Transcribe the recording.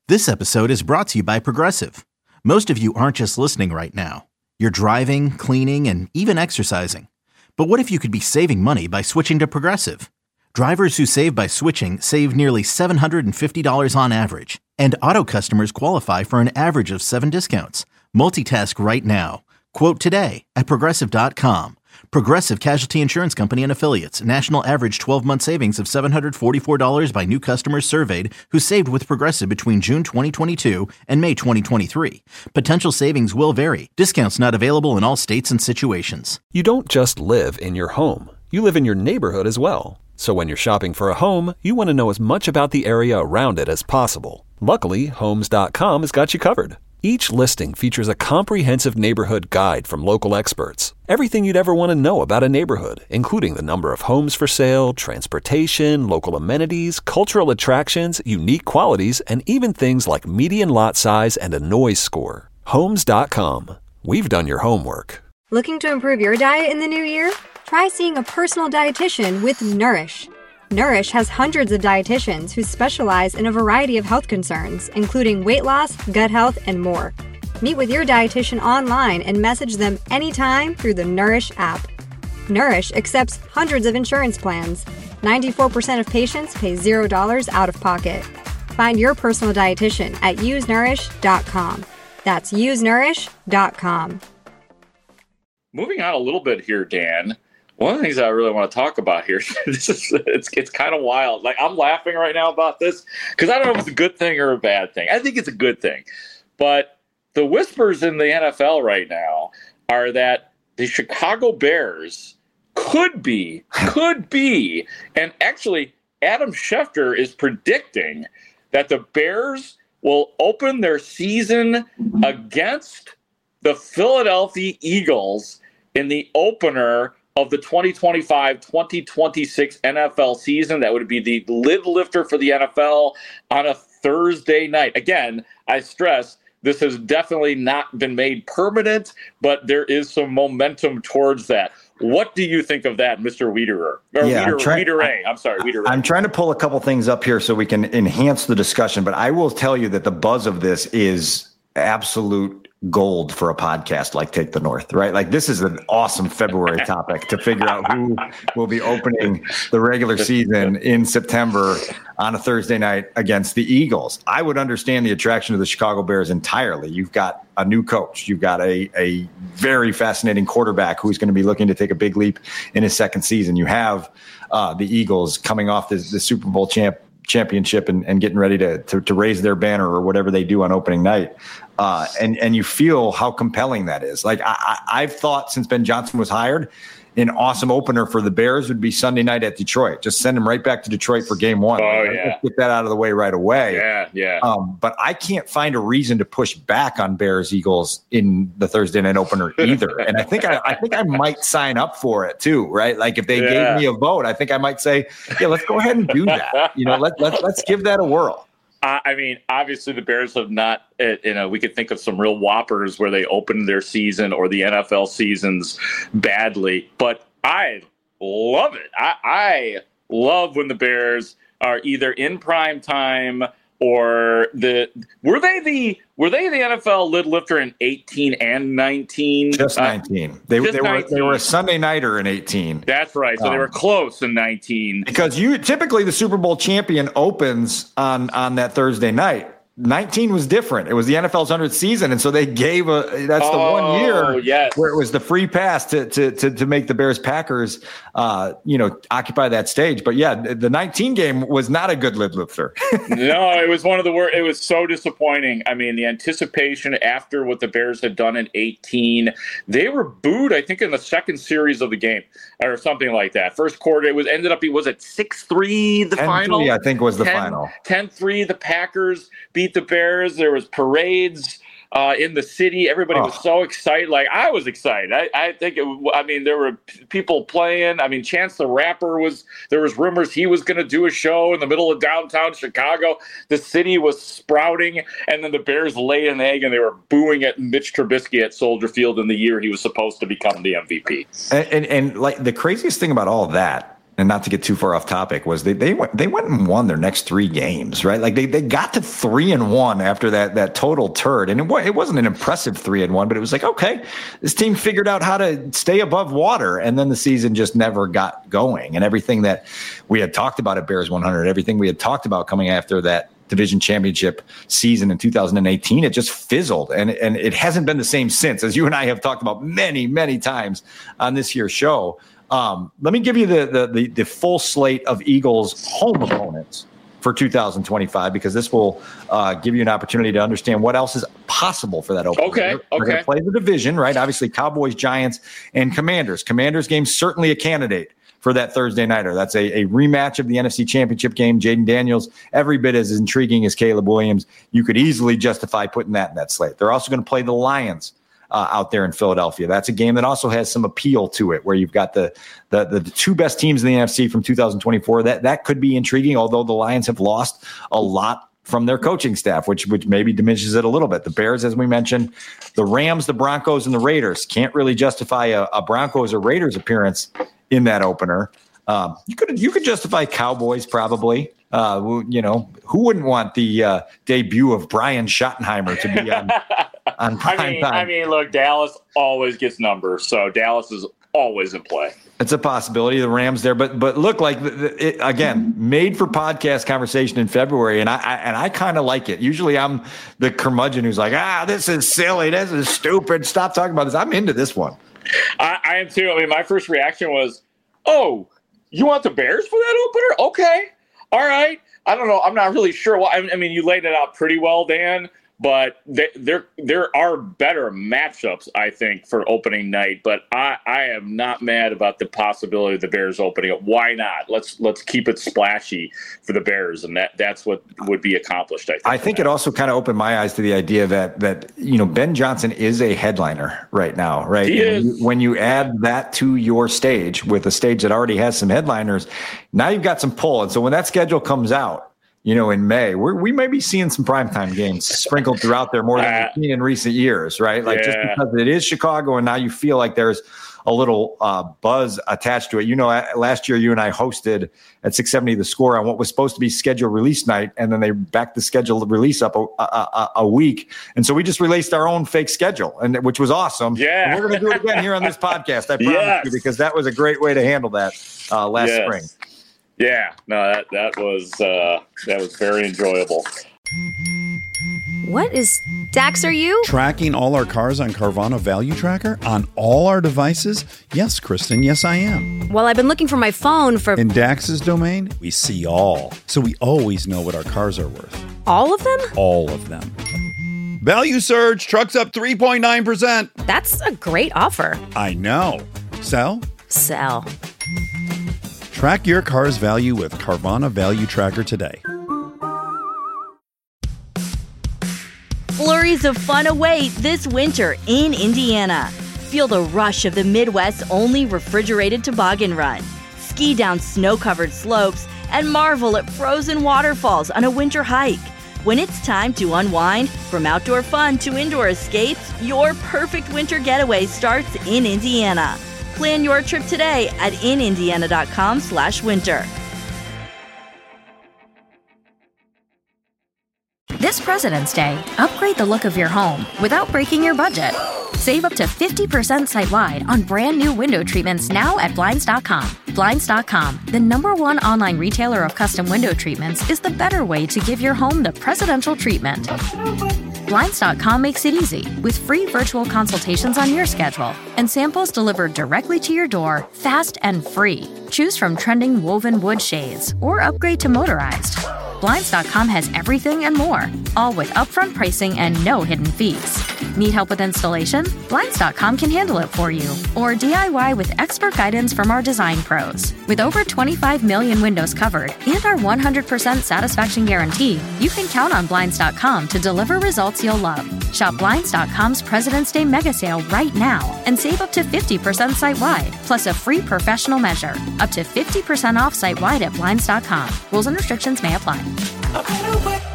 This episode is brought to you by Progressive. Most of you aren't just listening right now. You're driving, cleaning, and even exercising. But what if you could be saving money by switching to Progressive? Drivers who save by switching save nearly $750 on average. And auto customers qualify for an average of 7 discounts. Multitask right now. Quote today at Progressive.com. Progressive Casualty Insurance Company and Affiliates. National average 12-month savings of $744 by new customers surveyed who saved with Progressive between June 2022 and May 2023. Potential savings will vary. Discounts not available in all states and situations. You don't just live in your home. You live in your neighborhood as well. So when you're shopping for a home, you want to know as much about the area around it as possible. Luckily, Homes.com has got you covered. Each listing features a comprehensive neighborhood guide from local experts. Everything you'd ever want to know about a neighborhood, including the number of homes for sale, transportation, local amenities, cultural attractions, unique qualities, and even things like median lot size and a noise score. Homes.com. We've done your homework. Looking to improve your diet in the new year? Try seeing a personal dietitian with Nourish. Nourish has hundreds of dietitians who specialize in a variety of health concerns, including weight loss, gut health, and more. Meet with your dietitian online and message them anytime through the Nourish app. Nourish accepts hundreds of insurance plans. 94% of patients pay $0 out of pocket. Find your personal dietitian at usenourish.com. That's usenourish.com. Moving on a little bit here, Dan. One of the things I really want to talk about here, it's kind of wild. Like, I'm laughing right now about this because I don't know if it's a good thing or a bad thing. I think it's a good thing. But the whispers in the NFL right now are that the Chicago Bears could be, and actually Adam Schefter is predicting that the Bears will open their season against the Philadelphia Eagles in the opener of the 2025-2026 NFL season. That would be the lid lifter for the NFL on a Thursday night. Again, I stress, this has definitely not been made permanent, but there is some momentum towards that. What do you think of that, Mr. Wiederer? I'm trying to pull a couple things up here so we can enhance the discussion, but I will tell you that the buzz of this is absolute gold for a podcast like Take the North, right? Like, this is an awesome February topic to figure out who will be opening the regular season in September on a Thursday night against the Eagles. I would understand the attraction of the Chicago Bears entirely. You've got a new coach. You've got a very fascinating quarterback who's going to be looking to take a big leap in his second season. You have the Eagles coming off the Super Bowl championship and getting ready to raise their banner or whatever they do on opening night. And you feel how compelling that is. Like, I've thought since Ben Johnson was hired, an awesome opener for the Bears would be Sunday night at Detroit. Just send them right back to Detroit for game one. Oh, yeah. Let's get that out of the way right away. Yeah. But I can't find a reason to push back on Bears Eagles in the Thursday night opener either. And I think I might sign up for it too, right? Like, if they gave me a vote, I think I might say, yeah, let's go ahead and do that. Let's give that a whirl. I mean, obviously the Bears have not, we could think of some real whoppers where they opened their season or the NFL seasons badly, but I love it. I love when the Bears are either in prime time or were they the NFL lid lifter in 18 and 19? Just 19. They were a Sunday nighter in 18. That's right. So they were close in 19. Because typically the Super Bowl champion opens on that Thursday night. 19 was different. It was the NFL's 100th season, and so they gave the 1 year where it was the free pass to make the Bears Packers occupy that stage. But yeah, the 19 game was not a good lid lifter. No, it was one of the worst. It was so disappointing. I mean, the anticipation after what the Bears had done in 18, they were booed, I think, in the second series of the game or something like that. First quarter, was it 6-3 the final? 10-3, I think, was the final. 10-3, the Packers beat the Bears. There was parades in the city. Everybody was so excited. Like, I was excited. I think there were people playing. I mean, Chance the Rapper there was rumors he was going to do a show in the middle of downtown Chicago. The city was sprouting, and then the Bears laid an egg, and they were booing at Mitch Trubisky at Soldier Field in the year he was supposed to become the MVP. And like, the craziest thing about all of that and not to get too far off topic, was they went and won their next 3 games, right? Like they got to 3-1 after that total turd. And it wasn't an impressive 3-1, but it was like, okay, this team figured out how to stay above water. And then the season just never got going. And everything that we had talked about at Bears 100, everything we had talked about coming after that division championship season in 2018, it just fizzled. And it hasn't been the same since, as you and I have talked about many, many times on this year's show. Let me give you the full slate of Eagles home opponents for 2025, because this will give you an opportunity to understand what else is possible for that opener. Okay. We're going to play the division, right? Obviously, Cowboys, Giants, and Commanders. Commanders game certainly a candidate for that Thursday nighter. That's a rematch of the NFC Championship game. Jaden Daniels, every bit as intriguing as Caleb Williams. You could easily justify putting that in that slate. They're also going to play the Lions out there in Philadelphia. That's a game that also has some appeal to it, where you've got the 2 best teams in the NFC from 2024. That could be intriguing, although the Lions have lost a lot from their coaching staff, which maybe diminishes it a little bit. The Bears, as we mentioned, the Rams, the Broncos, and the Raiders. Can't really justify a Broncos or Raiders appearance in that opener. You could justify Cowboys probably. Who wouldn't want the debut of Brian Schottenheimer to be on prime time? I mean, look, Dallas always gets numbers, so Dallas is always in play. It's a possibility. The Rams there, but look, like it, again, made for podcast conversation in February, and I kind of like it. Usually, I'm the curmudgeon who's like, this is silly, this is stupid. Stop talking about this. I'm into this one. I am too. I mean, my first reaction was, "Oh, you want the Bears for that opener? Okay, all right." I don't know. I'm not really sure why. I mean, you laid it out pretty well, Dan. But there are better matchups, I think, for opening night. But I am not mad about the possibility of the Bears opening it. Why not? Let's keep it splashy for the Bears, and that's what would be accomplished. I think it also kind of opened my eyes to the idea that Ben Johnson is a headliner right now, right? He is. When you add that to your stage, with a stage that already has some headliners, now you've got some pull. And so when that schedule comes out, in May, we may be seeing some primetime games sprinkled throughout there more than we've seen in recent years, right? Like just because it is Chicago, and now you feel like there's a little buzz attached to it. Last year you and I hosted at 670 The Score on what was supposed to be scheduled release night, and then they backed the scheduled release up a week, and so we just released our own fake schedule, which was awesome. Yeah, and we're going to do it again here on this podcast. I promise you, because that was a great way to handle that last spring. Yeah, no, that was very enjoyable. What is Dax? Are you tracking all our cars on Carvana Value Tracker on all our devices? Yes, Kristen. Yes, I am. Well, I've been looking for my phone for. In Dax's domain, we see all, so we always know what our cars are worth. All of them? All of them. Value surge. Trucks up 3.9%. That's a great offer. I know. Sell? Sell. Track your car's value with Carvana Value Tracker today. Flurries of fun await this winter in Indiana. Feel the rush of the Midwest's only refrigerated toboggan run. Ski down snow-covered slopes and marvel at frozen waterfalls on a winter hike. When it's time to unwind, from outdoor fun to indoor escapes, your perfect winter getaway starts in Indiana. Plan your trip today at inindiana.com/winter. This President's Day, upgrade the look of your home without breaking your budget. Save up to 50% site-wide on brand new window treatments now at Blinds.com. Blinds.com, the #1 online retailer of custom window treatments, is the better way to give your home the presidential treatment. Blinds.com makes it easy with free virtual consultations on your schedule and samples delivered directly to your door, fast and free. Choose from trending woven wood shades or upgrade to motorized. Blinds.com has everything and more, all with upfront pricing and no hidden fees. Need help with installation? Blinds.com can handle it for you. Or DIY with expert guidance from our design pros. With over 25 million windows covered and our 100% satisfaction guarantee, you can count on Blinds.com to deliver results you'll love. Shop Blinds.com's President's Day mega sale right now and save up to 50% site-wide, plus a free professional measure. Up to 50% off site-wide at Blinds.com. Rules and restrictions may apply.